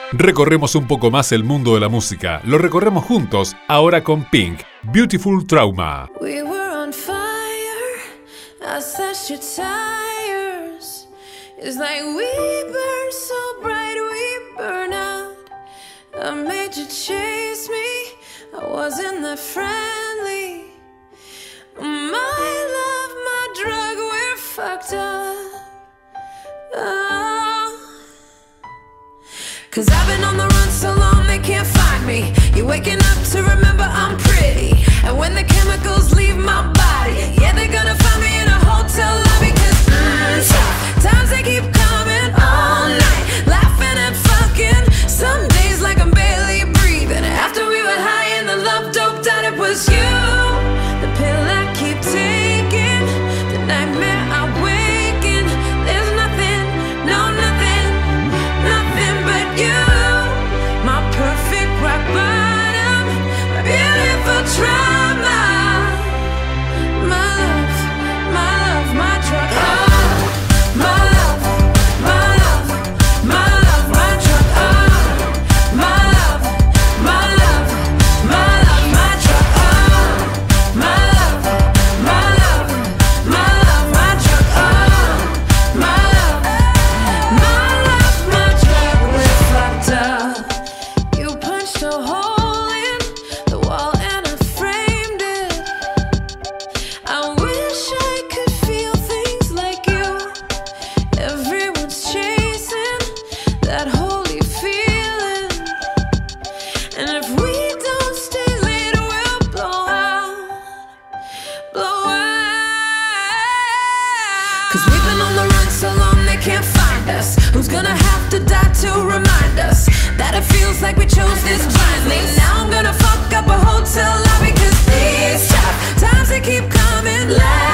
Recorremos un poco más el mundo de la música. Lo recorremos juntos, ahora con Pink, Beautiful Trauma. We were on fire, I slashed your tires. It's like we burn so bright, we burn out. I made you chase me, I wasn't that friendly. My love, my drug, we're fucked up. Oh. 'Cause I've been on the run so long they can't find me. You're waking up to remember I'm pretty. And when the chemicals leave my body, yeah, they're gonna find me in a hotel lobby. 'Cause times they keep coming all night, laughing and fucking. Some days like I'm barely breathing. After we were high and the love doped out, it was you. The pill I keep taking, the nightmare I wake in. There's nothing, no nothing, nothing but you. My perfect rock bottom, my beautiful trauma. My love, my love, my drug. Oh, my love, my love, my love, my drug. Oh, my love, my love, my love, my drug. Oh, my love, my love, my love, my drug. Oh, my love, my drug. We're fucked up. You punched a hole in the wall and I framed it. I wish I could feel things like you. Everyone's chasing that holy feeling. And if we don't stay later, we'll blow out, blow out. 'Cause we've been on the run so long they can't find us. Who's gonna have to die to remind us that it feels like we chose this blindly? Now I'm gonna fuck up a hotel lobby 'cause these tough times they keep coming.